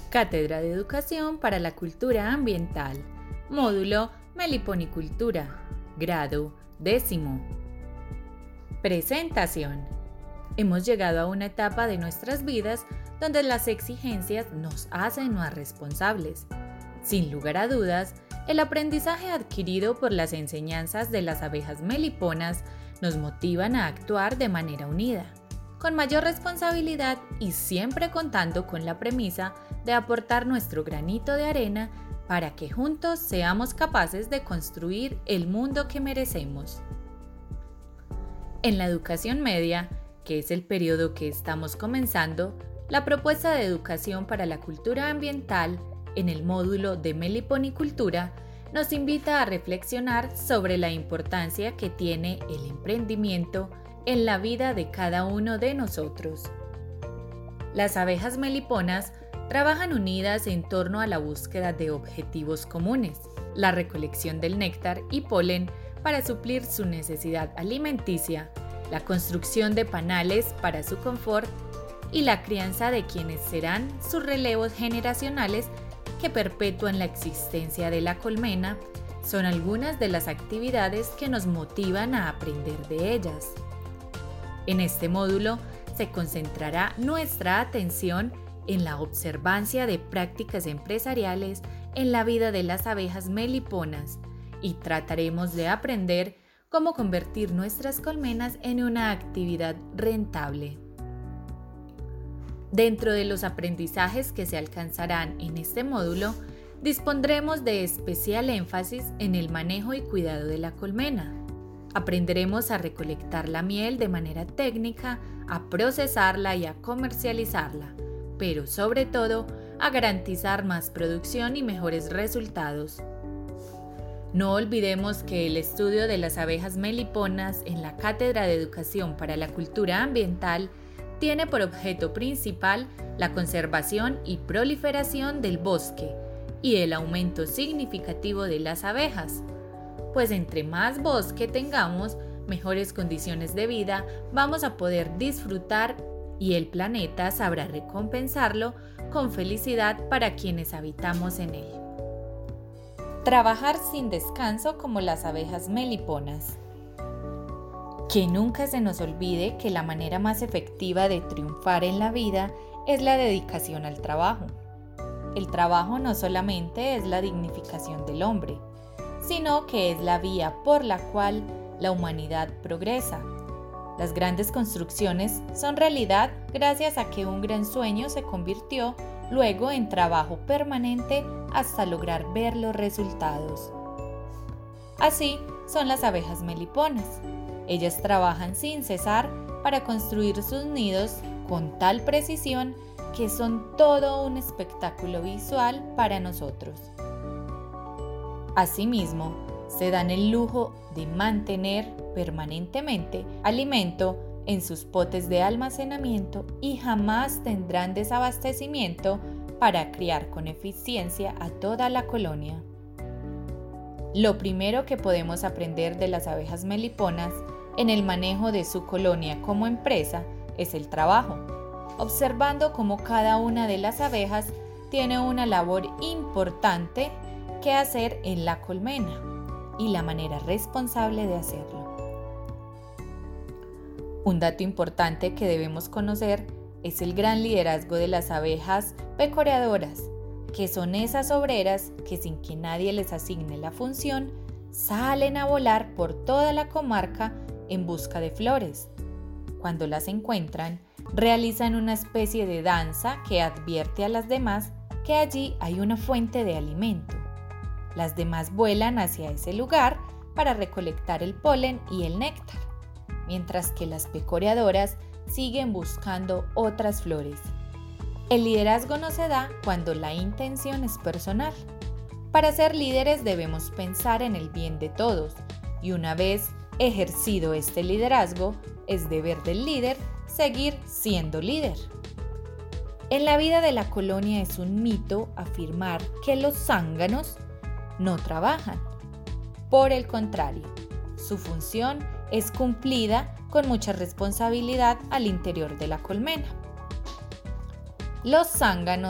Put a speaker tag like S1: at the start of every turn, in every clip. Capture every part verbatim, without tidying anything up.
S1: Cátedra de Educación para la Cultura Ambiental, módulo Meliponicultura, grado décimo. Presentación. Hemos llegado a una etapa de nuestras vidas donde las exigencias nos hacen más responsables. Sin lugar a dudas, el aprendizaje adquirido por las enseñanzas de las abejas meliponas nos motivan a actuar de manera unida, con mayor responsabilidad y siempre contando con la premisa de aportar nuestro granito de arena para que juntos seamos capaces de construir el mundo que merecemos. En la educación media, que es el periodo que estamos comenzando, la propuesta de educación para la cultura ambiental en el módulo de meliponicultura nos invita a reflexionar sobre la importancia que tiene el emprendimiento en la vida de cada uno de nosotros. Las abejas meliponas trabajan unidas en torno a la búsqueda de objetivos comunes, la recolección del néctar y polen para suplir su necesidad alimenticia, la construcción de panales para su confort y la crianza de quienes serán sus relevos generacionales que perpetúan la existencia de la colmena, son algunas de las actividades que nos motivan a aprender de ellas. En este módulo se concentrará nuestra atención en la observancia de prácticas empresariales en la vida de las abejas meliponas y trataremos de aprender cómo convertir nuestras colmenas en una actividad rentable. Dentro de los aprendizajes que se alcanzarán en este módulo, dispondremos de especial énfasis en el manejo y cuidado de la colmena. Aprenderemos a recolectar la miel de manera técnica, a procesarla y a comercializarla, pero sobre todo a garantizar más producción y mejores resultados. No olvidemos que el estudio de las abejas meliponas en la Cátedra de Educación para la Cultura Ambiental tiene por objeto principal la conservación y proliferación del bosque y el aumento significativo de las abejas, pues entre más bosque tengamos, mejores condiciones de vida vamos a poder disfrutar y el planeta sabrá recompensarlo con felicidad para quienes habitamos en él. Trabajar sin descanso como las abejas meliponas. Que nunca se nos olvide que la manera más efectiva de triunfar en la vida es la dedicación al trabajo. El trabajo no solamente es la dignificación del hombre, sino que es la vía por la cual la humanidad progresa. Las grandes construcciones son realidad gracias a que un gran sueño se convirtió luego en trabajo permanente hasta lograr ver los resultados. Así son las abejas meliponas. Ellas trabajan sin cesar para construir sus nidos con tal precisión que son todo un espectáculo visual para nosotros. Asimismo, se dan el lujo de mantener permanentemente alimento en sus potes de almacenamiento y jamás tendrán desabastecimiento para criar con eficiencia a toda la colonia. Lo primero que podemos aprender de las abejas meliponas en el manejo de su colonia como empresa es el trabajo, observando cómo cada una de las abejas tiene una labor importante que hacer en la colmena y la manera responsable de hacerlo. Un dato importante que debemos conocer es el gran liderazgo de las abejas pecoreadoras, que son esas obreras que sin que nadie les asigne la función, salen a volar por toda la comarca en busca de flores. Cuando las encuentran, realizan una especie de danza que advierte a las demás que allí hay una fuente de alimento. Las demás vuelan hacia ese lugar para recolectar el polen y el néctar, mientras que las pecoreadoras siguen buscando otras flores. El liderazgo no se da cuando la intención es personal. Para ser líderes debemos pensar en el bien de todos, y una vez ejercido este liderazgo, es deber del líder seguir siendo líder. En la vida de la colonia es un mito afirmar que los zánganos no trabajan. Por el contrario, su función es cumplida con mucha responsabilidad al interior de la colmena. Los zánganos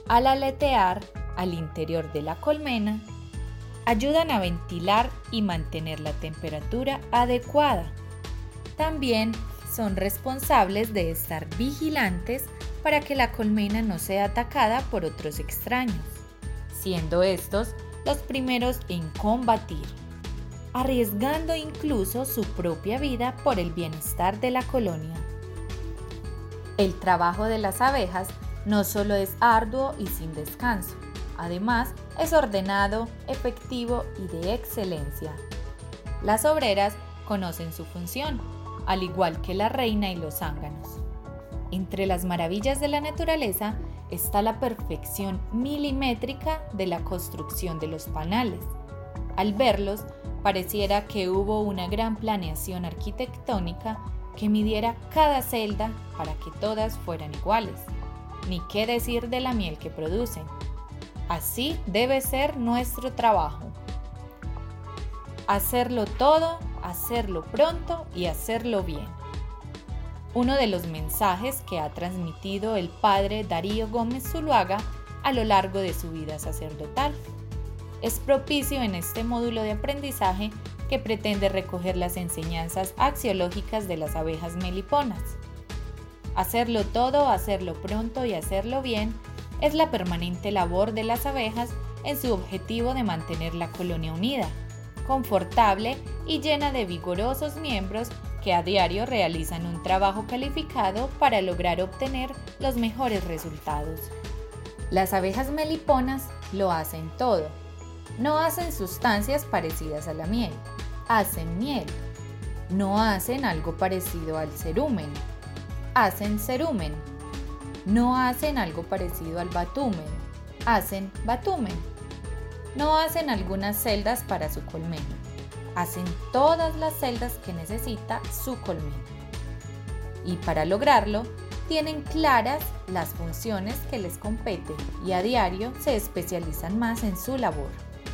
S1: Al aletear al interior de la colmena, ayudan a ventilar y mantener la temperatura adecuada. También son responsables de estar vigilantes para que la colmena no sea atacada por otros extraños, siendo estos los primeros en combatir, arriesgando incluso su propia vida por el bienestar de la colonia. El trabajo de las abejas no solo es arduo y sin descanso, además es ordenado, efectivo y de excelencia. Las obreras conocen su función, al igual que la reina y los zánganos. Entre las maravillas de la naturaleza está la perfección milimétrica de la construcción de los panales. Al verlos, pareciera que hubo una gran planeación arquitectónica que midiera cada celda para que todas fueran iguales. Ni qué decir de la miel que producen. Así debe ser nuestro trabajo. Hacerlo todo, hacerlo pronto y hacerlo bien. Uno de los mensajes que ha transmitido el padre Darío Gómez Zuluaga a lo largo de su vida sacerdotal. Es propicio en este módulo de aprendizaje que pretende recoger las enseñanzas axiológicas de las abejas meliponas. Hacerlo todo, hacerlo pronto y hacerlo bien es la permanente labor de las abejas en su objetivo de mantener la colonia unida, confortable y llena de vigorosos miembros que a diario realizan un trabajo calificado para lograr obtener los mejores resultados. Las abejas meliponas lo hacen todo. No hacen sustancias parecidas a la miel, hacen miel. No hacen algo parecido al cerumen, hacen cerumen. No hacen algo parecido al batumen, hacen batumen. No hacen algunas celdas para su colmena, hacen todas las celdas que necesita su colmena. Y para lograrlo, tienen claras las funciones que les competen y a diario se especializan más en su labor.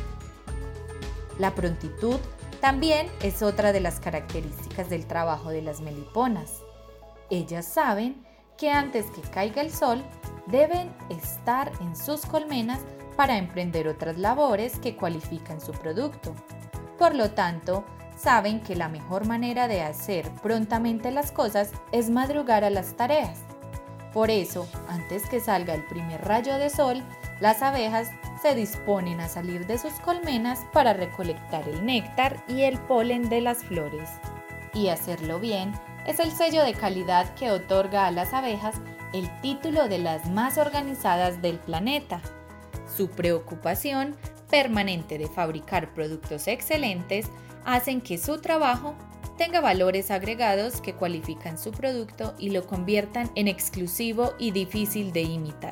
S1: La prontitud también es otra de las características del trabajo de las meliponas. Ellas saben que antes que caiga el sol, deben estar en sus colmenas para emprender otras labores que cualifican su producto. Por lo tanto, saben que la mejor manera de hacer prontamente las cosas es madrugar a las tareas. Por eso, antes que salga el primer rayo de sol, las abejas se disponen a salir de sus colmenas para recolectar el néctar y el polen de las flores. Y hacerlo bien es el sello de calidad que otorga a las abejas el título de las más organizadas del planeta. Su preocupación permanente de fabricar productos excelentes hacen que su trabajo tenga valores agregados que cualifican su producto y lo conviertan en exclusivo y difícil de imitar.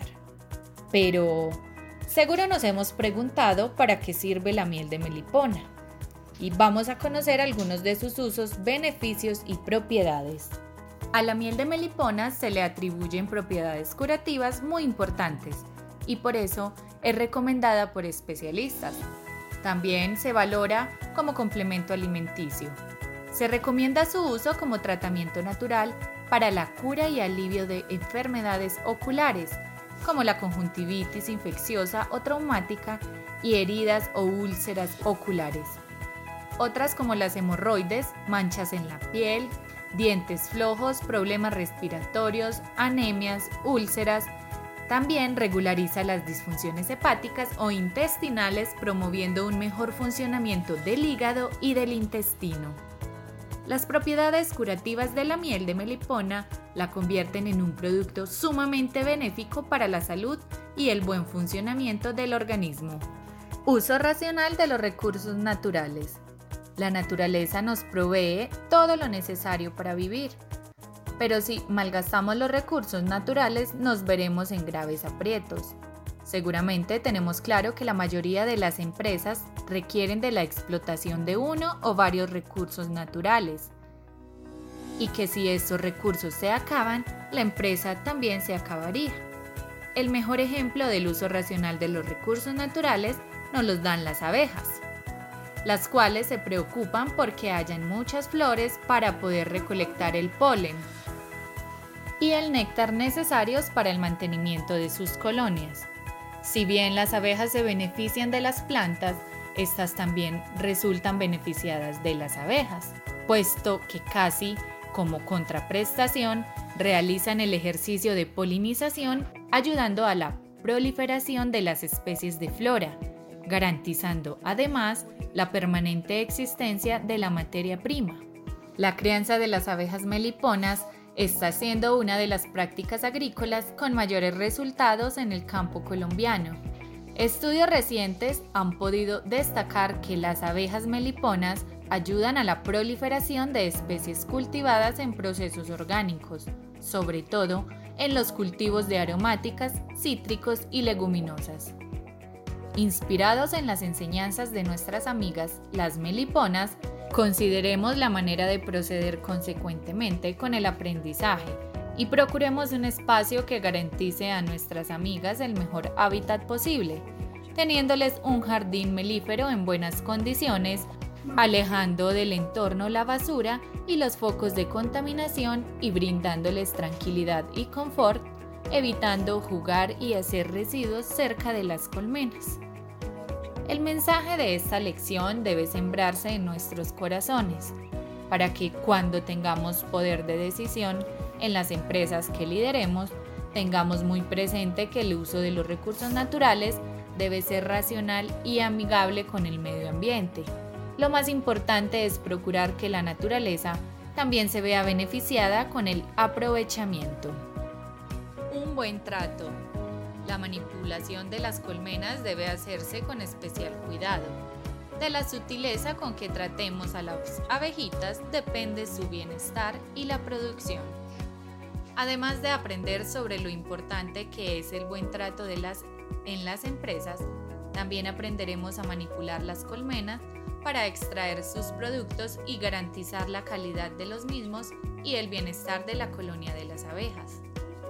S1: Pero seguro nos hemos preguntado para qué sirve la miel de melipona. Y vamos a conocer algunos de sus usos, beneficios y propiedades. A la miel de melipona se le atribuyen propiedades curativas muy importantes y por eso es recomendada por especialistas. También se valora como complemento alimenticio. Se recomienda su uso como tratamiento natural para la cura y alivio de enfermedades oculares, como la conjuntivitis infecciosa o traumática y heridas o úlceras oculares. Otras como las hemorroides, manchas en la piel, dientes flojos, problemas respiratorios, anemias, úlceras. También regulariza las disfunciones hepáticas o intestinales, promoviendo un mejor funcionamiento del hígado y del intestino. Las propiedades curativas de la miel de melipona la convierten en un producto sumamente benéfico para la salud y el buen funcionamiento del organismo. Uso racional de los recursos naturales. La naturaleza nos provee todo lo necesario para vivir, pero si malgastamos los recursos naturales nos veremos en graves aprietos. Seguramente tenemos claro que la mayoría de las empresas requieren de la explotación de uno o varios recursos naturales, y que si estos recursos se acaban, la empresa también se acabaría. El mejor ejemplo del uso racional de los recursos naturales nos los dan las abejas, las cuales se preocupan porque hayan muchas flores para poder recolectar el polen y el néctar necesarios para el mantenimiento de sus colonias. Si bien las abejas se benefician de las plantas, estas también resultan beneficiadas de las abejas, puesto que casi como contraprestación realizan el ejercicio de polinización, ayudando a la proliferación de las especies de flora, garantizando además la permanente existencia de la materia prima. La crianza de las abejas meliponas está siendo una de las prácticas agrícolas con mayores resultados en el campo colombiano. Estudios recientes han podido destacar que las abejas meliponas ayudan a la proliferación de especies cultivadas en procesos orgánicos, sobre todo en los cultivos de aromáticas, cítricos y leguminosas. Inspirados en las enseñanzas de nuestras amigas, las meliponas, consideremos la manera de proceder consecuentemente con el aprendizaje y procuremos un espacio que garantice a nuestras amigas el mejor hábitat posible, teniéndoles un jardín melífero en buenas condiciones, alejando del entorno la basura y los focos de contaminación y brindándoles tranquilidad y confort, evitando jugar y hacer residuos cerca de las colmenas. El mensaje de esta lección debe sembrarse en nuestros corazones, para que cuando tengamos poder de decisión en las empresas que lideremos, tengamos muy presente que el uso de los recursos naturales debe ser racional y amigable con el medio ambiente. Lo más importante es procurar que la naturaleza también se vea beneficiada con el aprovechamiento. Un buen trato. La manipulación de las colmenas debe hacerse con especial cuidado. De la sutileza con que tratemos a las abejitas depende su bienestar y la producción. Además de aprender sobre lo importante que es el buen trato de las, en las empresas, también aprenderemos a manipular las colmenas para extraer sus productos y garantizar la calidad de los mismos y el bienestar de la colonia de las abejas.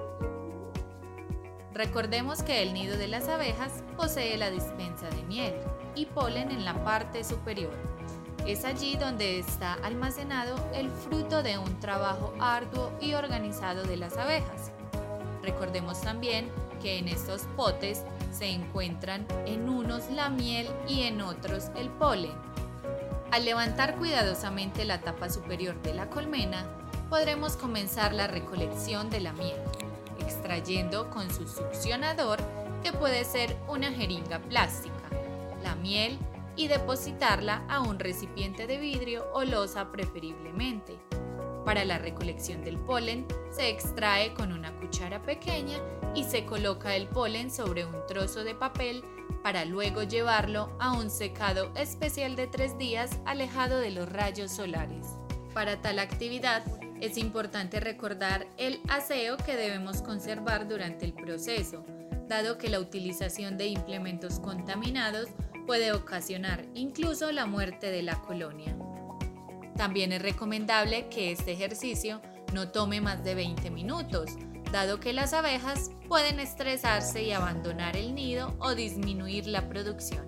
S1: Recordemos que el nido de las abejas posee la dispensa de miel y polen en la parte superior. Es allí donde está almacenado el fruto de un trabajo arduo y organizado de las abejas. Recordemos también que en estos potes se encuentran en unos la miel y en otros el polen. Al levantar cuidadosamente la tapa superior de la colmena, podremos comenzar la recolección de la miel, extrayendo con su succionador, que puede ser una jeringa plástica, la miel y depositarla a un recipiente de vidrio o loza preferiblemente. Para la recolección del polen, se extrae con una cuchara pequeña y se coloca el polen sobre un trozo de papel para luego llevarlo a un secado especial de tres días alejado de los rayos solares. Para tal actividad, es importante recordar el aseo que debemos conservar durante el proceso, dado que la utilización de implementos contaminados puede ocasionar incluso la muerte de la colonia. También es recomendable que este ejercicio no tome más de veinte minutos, dado que las abejas pueden estresarse y abandonar el nido o disminuir la producción.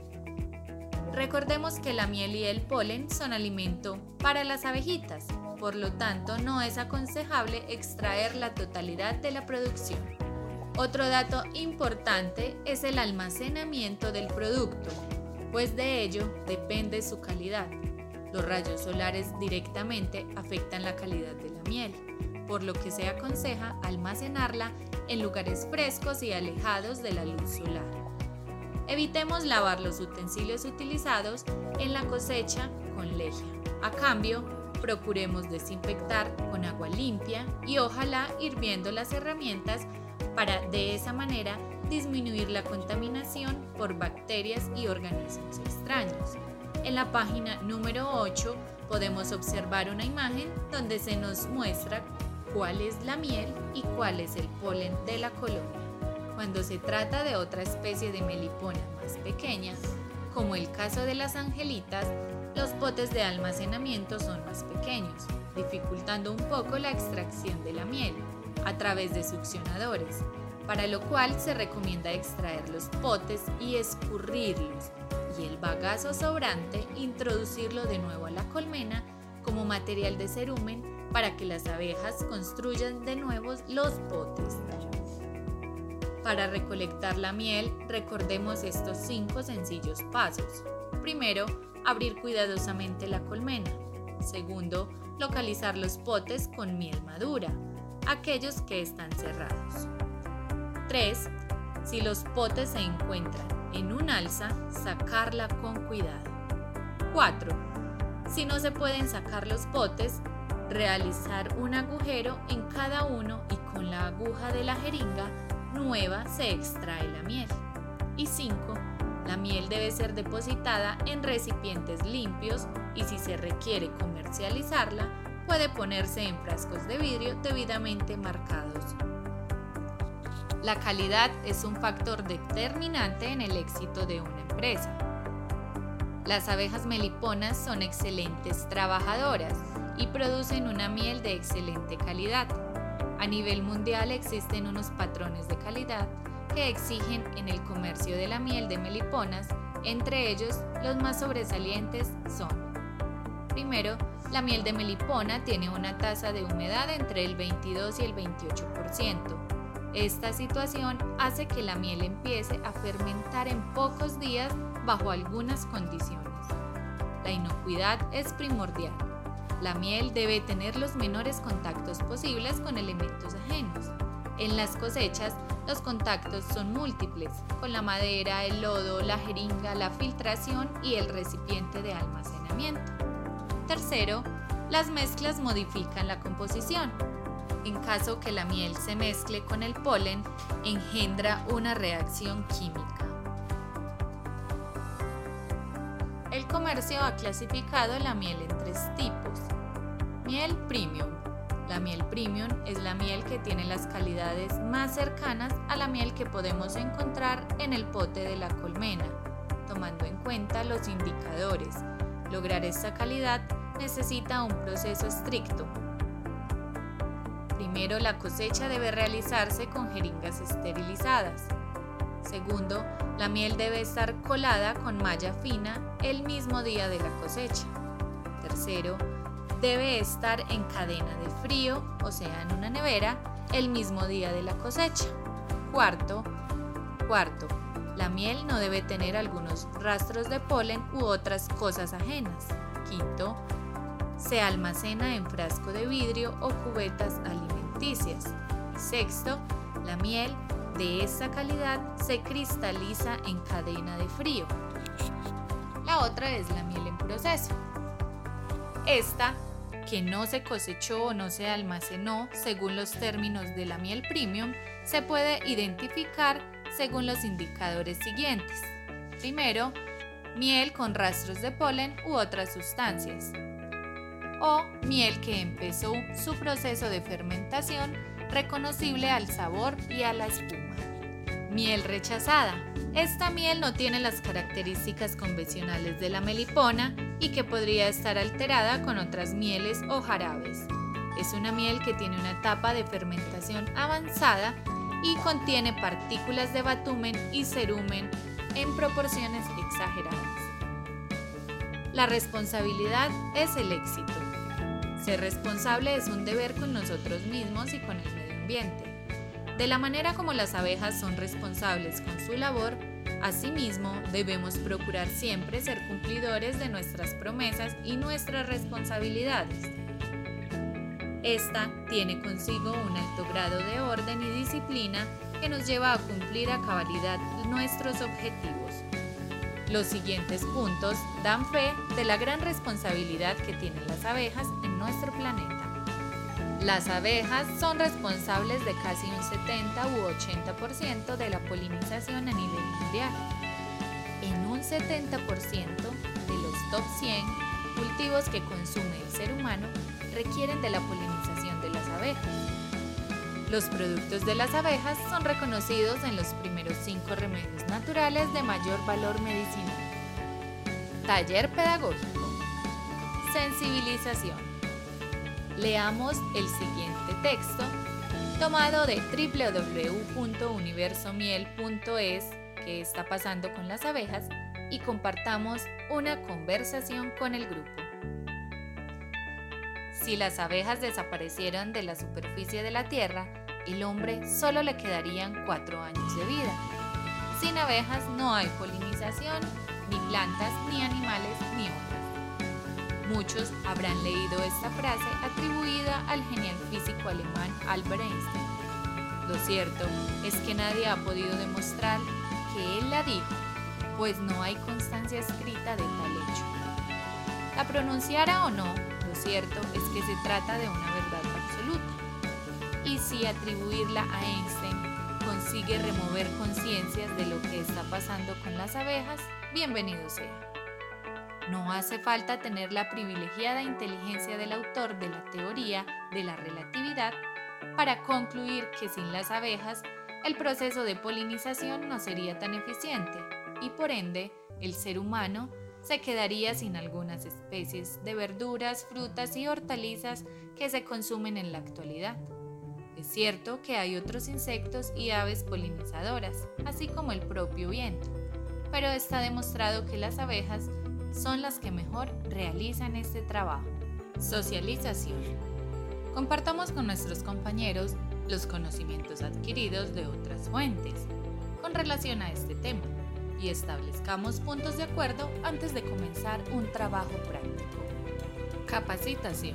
S1: Recordemos que la miel y el polen son alimento para las abejitas, por lo tanto no es aconsejable extraer la totalidad de la producción. Otro dato importante es el almacenamiento del producto, pues de ello depende su calidad. Los rayos solares directamente afectan la calidad de la miel, por lo que se aconseja almacenarla en lugares frescos y alejados de la luz solar. Evitemos lavar los utensilios utilizados en la cosecha con lejía. A cambio, procuremos desinfectar con agua limpia y ojalá hirviendo las herramientas para de esa manera disminuir la contaminación por bacterias y organismos extraños. En la página número ocho podemos observar una imagen donde se nos muestra cuál es la miel y cuál es el polen de la colonia. Cuando se trata de otra especie de melipona más pequeña, como el caso de las angelitas, los potes de almacenamiento son más pequeños, dificultando un poco la extracción de la miel a través de succionadores, para lo cual se recomienda extraer los potes y escurrirlos, y el bagazo sobrante introducirlo de nuevo a la colmena como material de cerumen para que las abejas construyan de nuevo los potes. Para recolectar la miel, recordemos estos cinco sencillos pasos. Primero, abrir cuidadosamente la colmena. Segundo, localizar los potes con miel madura, aquellos que están cerrados. tres. Si los potes se encuentran en un alza, sacarla con cuidado. cuatro. Si no se pueden sacar los potes, realizar un agujero en cada uno y con la aguja de la jeringa nueva se extrae la miel. Y cinco. La miel debe ser depositada en recipientes limpios y si se requiere comercializarla, puede ponerse en frascos de vidrio debidamente marcados. La calidad es un factor determinante en el éxito de una empresa. Las abejas meliponas son excelentes trabajadoras y producen una miel de excelente calidad. A nivel mundial existen unos patrones de calidad que exigen en el comercio de la miel de meliponas, entre ellos los más sobresalientes son: primero, la miel de melipona tiene una tasa de humedad entre el veintidós y el veintiocho por ciento. Esta situación hace que la miel empiece a fermentar en pocos días bajo algunas condiciones. La inocuidad es primordial. La miel debe tener los menores contactos posibles con elementos ajenos. En las cosechas, los contactos son múltiples, con la madera, el lodo, la jeringa, la filtración y el recipiente de almacenamiento. Tercero, las mezclas modifican la composición. En caso que la miel se mezcle con el polen, engendra una reacción química. El comercio ha clasificado la miel en tres tipos. Miel premium. La miel premium es la miel que tiene las calidades más cercanas a la miel que podemos encontrar en el pote de la colmena, tomando en cuenta los indicadores. Lograr esta calidad necesita un proceso estricto. Primero, la cosecha debe realizarse con jeringas esterilizadas. Segundo, la miel debe estar colada con malla fina el mismo día de la cosecha. Tercero, debe estar en cadena de frío, o sea, en una nevera, el mismo día de la cosecha. Cuarto, cuarto, la miel no debe tener algunos rastros de polen u otras cosas ajenas. Quinto, se almacena en frasco de vidrio o cubetas alimenticias. Y sexto, la miel de esta calidad se cristaliza en cadena de frío. La otra es la miel en proceso. Esta, que no se cosechó o no se almacenó según los términos de la miel premium, se puede identificar según los indicadores siguientes. Primero, miel con rastros de polen u otras sustancias. O miel que empezó su proceso de fermentación reconocible al sabor y a la espuma. Miel rechazada. Esta miel no tiene las características convencionales de la melipona y que podría estar alterada con otras mieles o jarabes. Es una miel que tiene una etapa de fermentación avanzada y contiene partículas de batumen y cerumen en proporciones exageradas. La responsabilidad es el éxito. Ser responsable es un deber con nosotros mismos y con el medio ambiente. De la manera como las abejas son responsables con su labor, asimismo debemos procurar siempre ser cumplidores de nuestras promesas y nuestras responsabilidades. Esta tiene consigo un alto grado de orden y disciplina que nos lleva a cumplir a cabalidad nuestros objetivos. Los siguientes puntos dan fe de la gran responsabilidad que tienen las abejas en nuestro planeta. Las abejas son responsables de casi un setenta u ochenta por ciento de la polinización a nivel mundial. En un setenta por ciento de los top cien cultivos que consume el ser humano requieren de la polinización de las abejas. Los productos de las abejas son reconocidos en los primeros cinco remedios naturales de mayor valor medicinal. Taller pedagógico. Sensibilización. Leamos el siguiente texto tomado de doble u doble u doble u punto universo miel punto es, ¿qué está pasando con las abejas? Y compartamos una conversación con el grupo. Si las abejas desaparecieran de la superficie de la Tierra, el hombre solo le quedarían cuatro años de vida. Sin abejas no hay polinización, ni plantas, ni animales, ni hojas. Muchos habrán leído esta frase atribuida al genial físico alemán Albert Einstein. Lo cierto es que nadie ha podido demostrar que él la dijo, pues no hay constancia escrita de tal hecho. La pronunciara o no, lo cierto es que se trata de una verdad absoluta. Y si atribuirla a Einstein consigue remover conciencias de lo que está pasando con las abejas, bienvenido sea. No hace falta tener la privilegiada inteligencia del autor de la teoría de la relatividad para concluir que sin las abejas el proceso de polinización no sería tan eficiente y por ende el ser humano se quedaría sin algunas especies de verduras, frutas y hortalizas que se consumen en la actualidad. Es cierto que hay otros insectos y aves polinizadoras, así como el propio viento, pero está demostrado que las abejas son las que mejor realizan este trabajo. Socialización. Compartamos con nuestros compañeros los conocimientos adquiridos de otras fuentes con relación a este tema y establezcamos puntos de acuerdo antes de comenzar un trabajo práctico. Capacitación.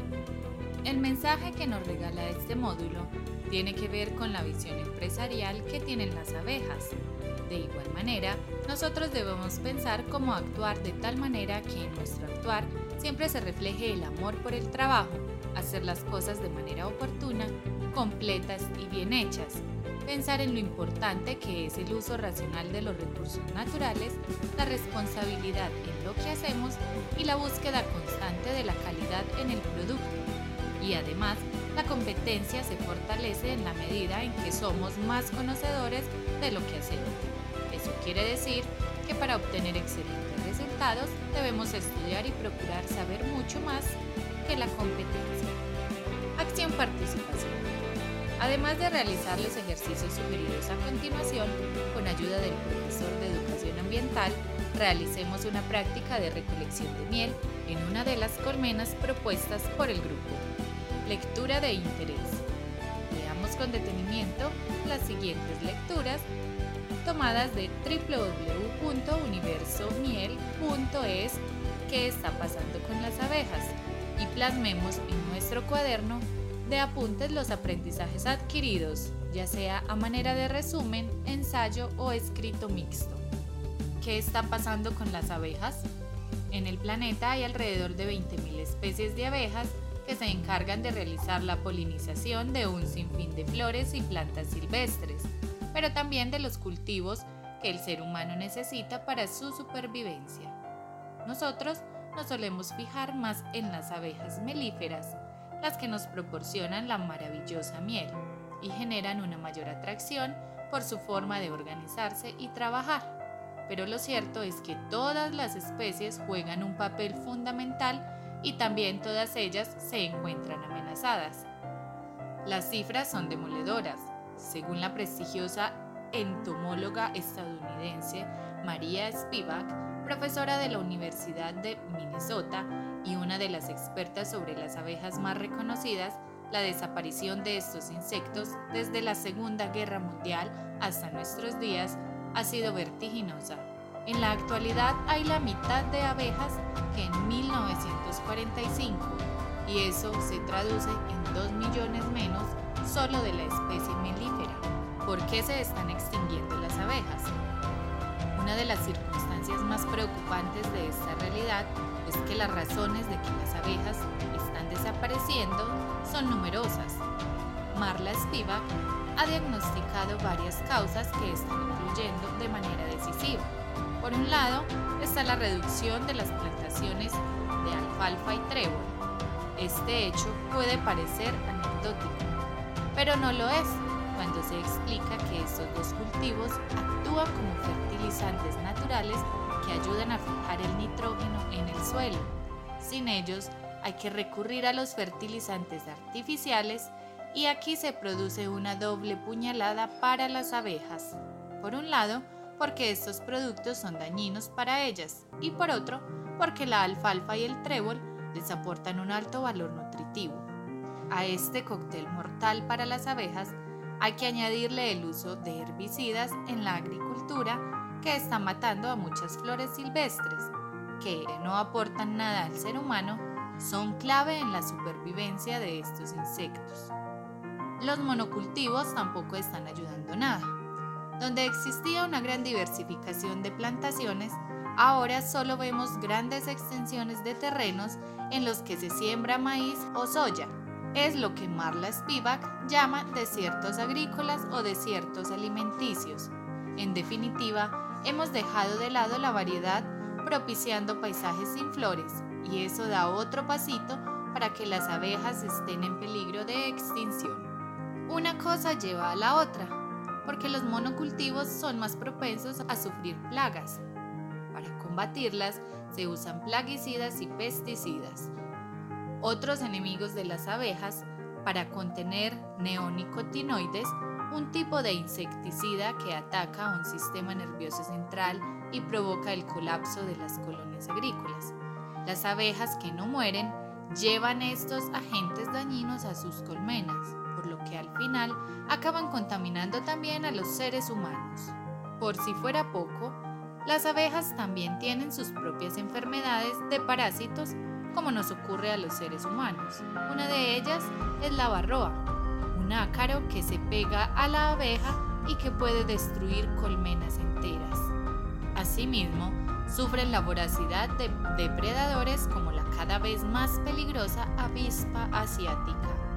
S1: El mensaje que nos regala este módulo tiene que ver con la visión empresarial que tienen las abejas. De igual manera, nosotros debemos pensar cómo actuar de tal manera que en nuestro actuar siempre se refleje el amor por el trabajo, hacer las cosas de manera oportuna, completas y bien hechas, pensar en lo importante que es el uso racional de los recursos naturales, la responsabilidad en lo que hacemos y la búsqueda constante de la calidad en el producto. Y además, la competencia se fortalece en la medida en que somos más conocedores de lo que hacemos. Eso quiere decir que para obtener excelentes resultados debemos estudiar y procurar saber mucho más que la competencia. Acción-participación. Además de realizar los ejercicios sugeridos a continuación, con ayuda del profesor de educación ambiental, realicemos una práctica de recolección de miel en una de las colmenas propuestas por el grupo. Lectura de interés. Leamos con detenimiento las siguientes lecturas tomadas de doble u doble u doble u punto universo miel punto es ¿Qué está pasando con las abejas? Y plasmemos en nuestro cuaderno de apuntes los aprendizajes adquiridos, ya sea a manera de resumen, ensayo o escrito mixto. ¿Qué está pasando con las abejas? En el planeta hay alrededor de veinte mil especies de abejas que se encargan de realizar la polinización de un sinfín de flores y plantas silvestres, pero también de los cultivos que el ser humano necesita para su supervivencia. Nosotros nos solemos fijar más en las abejas melíferas, las que nos proporcionan la maravillosa miel y generan una mayor atracción por su forma de organizarse y trabajar. Pero lo cierto es que todas las especies juegan un papel fundamental y también todas ellas se encuentran amenazadas. Las cifras son demoledoras. Según la prestigiosa entomóloga estadounidense Maria Spivak, profesora de la Universidad de Minnesota y una de las expertas sobre las abejas más reconocidas, la desaparición de estos insectos desde la Segunda Guerra Mundial hasta nuestros días ha sido vertiginosa. En la actualidad hay la mitad de abejas que en mil novecientos cuarenta y cinco, y eso se traduce en dos millones menos solo de la especie melífera. ¿Por qué se están extinguiendo las abejas? Una de las circunstancias más preocupantes de esta realidad es que las razones de que las abejas están desapareciendo son numerosas. Marla Spivak ha diagnosticado varias causas que están influyendo de manera decisiva. Por un lado, está la reducción de las plantaciones de alfalfa y trébol. Este hecho puede parecer anecdótico, pero no lo es cuando se explica que estos dos cultivos actúan como fertilizantes naturales que ayudan a fijar el nitrógeno en el suelo. Sin ellos, hay que recurrir a los fertilizantes artificiales y aquí se produce una doble puñalada para las abejas. Por un lado, porque estos productos son dañinos para ellas y por otro, porque la alfalfa y el trébol les aportan un alto valor nutritivo. a este cóctel mortal para las abejas hay que añadirle el uso de herbicidas en la agricultura que está matando a muchas flores silvestres, que no aportan nada al ser humano, son clave en la supervivencia de estos insectos. Los monocultivos tampoco están ayudando nada. Donde existía una gran diversificación de plantaciones, ahora solo vemos grandes extensiones de terrenos en los que se siembra maíz o soya. Es lo que Marla Spivak llama desiertos agrícolas o desiertos alimenticios. En definitiva, hemos dejado de lado la variedad, propiciando paisajes sin flores, y eso da otro pasito para que las abejas estén en peligro de extinción. Una cosa lleva a la otra, porque los monocultivos son más propensos a sufrir plagas. Para combatirlas se usan plaguicidas y pesticidas. Otros enemigos de las abejas, para contener neonicotinoides, un tipo de insecticida que ataca a un sistema nervioso central y provoca el colapso de las colonias agrícolas. Las abejas que no mueren llevan estos agentes dañinos a sus colmenas, por lo que al final acaban contaminando también a los seres humanos. Por si fuera poco, las abejas también tienen sus propias enfermedades de parásitos, como nos ocurre a los seres humanos. Una de ellas es la varroa, un ácaro que se pega a la abeja y que puede destruir colmenas enteras. Asimismo, sufren la voracidad de depredadores como la cada vez más peligrosa avispa asiática.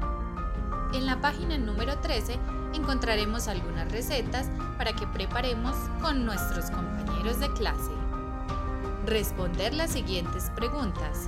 S1: En la página número trece encontraremos algunas recetas para que preparemos con nuestros compañeros de clase. Responder las siguientes preguntas.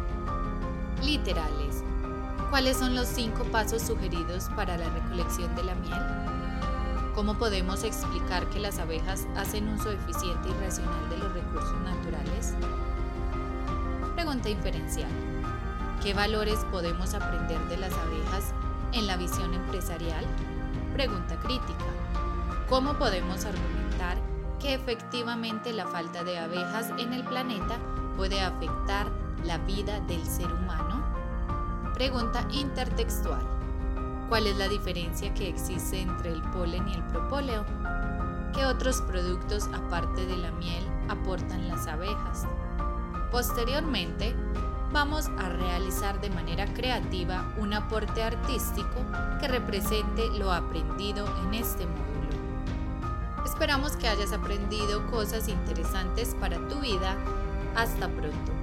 S1: Literales. ¿Cuáles son los cinco pasos sugeridos para la recolección de la miel? ¿Cómo podemos explicar que las abejas hacen uso eficiente y racional de los recursos naturales? Pregunta inferencial. ¿Qué valores podemos aprender de las abejas en la visión empresarial? Pregunta crítica. ¿Cómo podemos argumentar que efectivamente la falta de abejas en el planeta puede afectar la vida del ser humano? Pregunta intertextual. ¿Cuál es la diferencia que existe entre el polen y el propóleo? ¿Qué otros productos aparte de la miel aportan las abejas? Posteriormente, vamos a realizar de manera creativa un aporte artístico que represente lo aprendido en este módulo. Esperamos que hayas aprendido cosas interesantes para tu vida. Hasta pronto.